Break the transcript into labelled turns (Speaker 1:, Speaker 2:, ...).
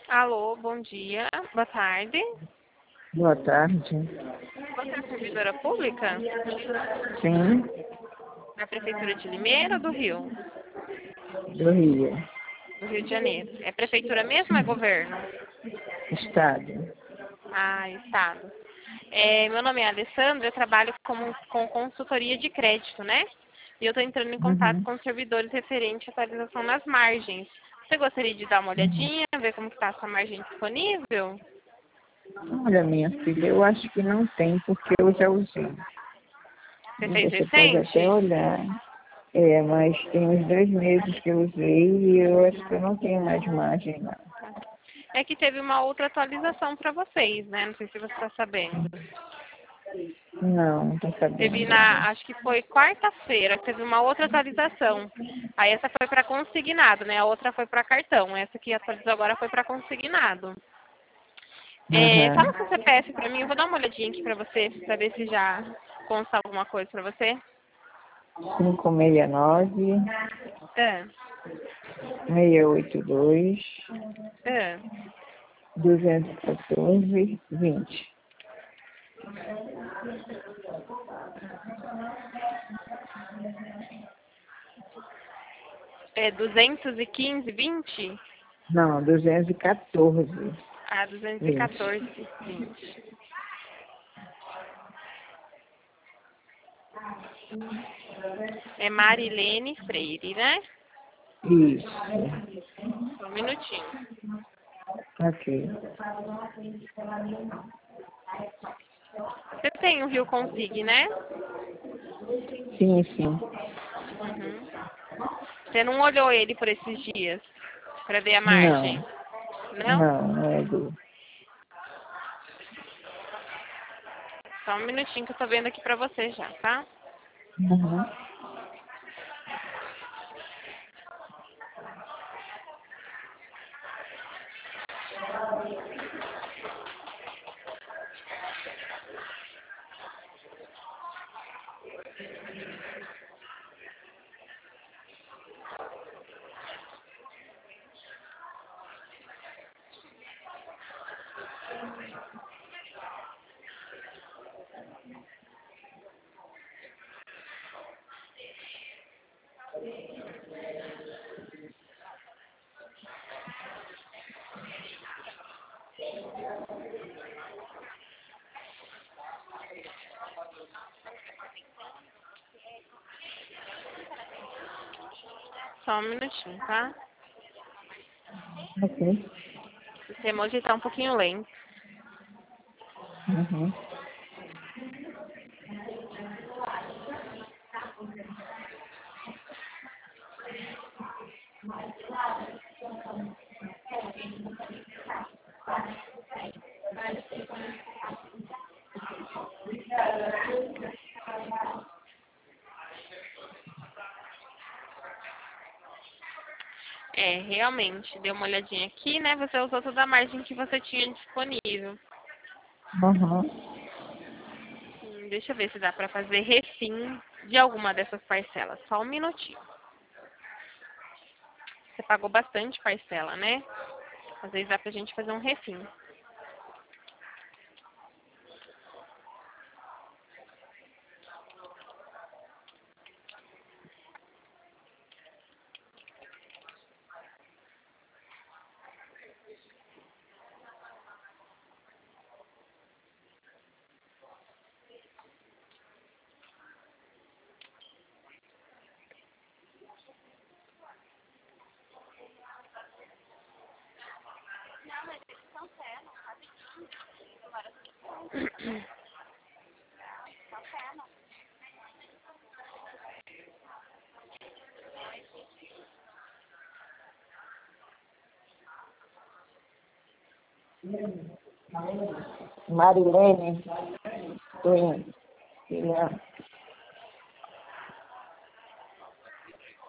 Speaker 1: Alô, bom dia, boa tarde.
Speaker 2: Boa tarde.
Speaker 1: Você é servidora pública
Speaker 2: Sim,
Speaker 1: da Prefeitura de Limeira ou do Rio?
Speaker 2: do Rio.
Speaker 1: Do Rio de Janeiro. É prefeitura mesmo ou é governo?
Speaker 2: Estado.
Speaker 1: Ah, estado. Meu nome é Alessandra, eu trabalho com consultoria de crédito, né? E eu estou entrando em contato
Speaker 2: Uhum.
Speaker 1: com os servidores referente à atualização nas margens. Você gostaria de dar uma
Speaker 2: Uhum.
Speaker 1: olhadinha, ver como está a sua margem disponível?
Speaker 2: Olha, minha filha, eu acho que não tem, porque eu já usei.
Speaker 1: Você
Speaker 2: E
Speaker 1: fez
Speaker 2: você pode até
Speaker 1: recente?
Speaker 2: olhar. Mas tem uns 2 meses que eu usei e eu acho que eu não tenho mais margem, não.
Speaker 1: É que teve uma outra atualização para vocês, né? Não sei se você está sabendo.
Speaker 2: Não, não tô
Speaker 1: Teve
Speaker 2: sabendo.
Speaker 1: acho que foi quarta-feira, que teve uma outra atualização. Aí essa foi para consignado, né? A outra foi para cartão. Essa que atualizou agora foi para consignado. Fala
Speaker 2: Aham.
Speaker 1: com o CPF para mim, eu vou dar uma olhadinha aqui para você, para ver se já consta alguma coisa para você.
Speaker 2: 569
Speaker 1: É,
Speaker 2: 682
Speaker 1: é.
Speaker 2: 214 20.
Speaker 1: É 215,20?
Speaker 2: Não, 214
Speaker 1: Ah,
Speaker 2: 20.
Speaker 1: 214,20. É Marilene Freire, né?
Speaker 2: Isso.
Speaker 1: Só um minutinho.
Speaker 2: Ok.
Speaker 1: Você tem o Rio Consig, né?
Speaker 2: Sim, sim.
Speaker 1: Uhum. Você não olhou ele por esses dias para ver a margem?
Speaker 2: Não,
Speaker 1: Não?
Speaker 2: não é do.
Speaker 1: Só um minutinho que eu tô vendo aqui pra você já, tá?
Speaker 2: Uhum.
Speaker 1: Só um minutinho, tá?
Speaker 2: Ok.
Speaker 1: Esse emoji tá um pouquinho lento.
Speaker 2: Uhum.
Speaker 1: Realmente, deu uma olhadinha aqui, né? Você usou toda a margem que você tinha disponível.
Speaker 2: Uhum.
Speaker 1: Deixa eu ver se dá pra fazer refim de alguma dessas parcelas. Só um minutinho. Você pagou bastante parcela, né? Às vezes dá pra gente fazer um refim.
Speaker 2: Marilene, tô indo. Filha.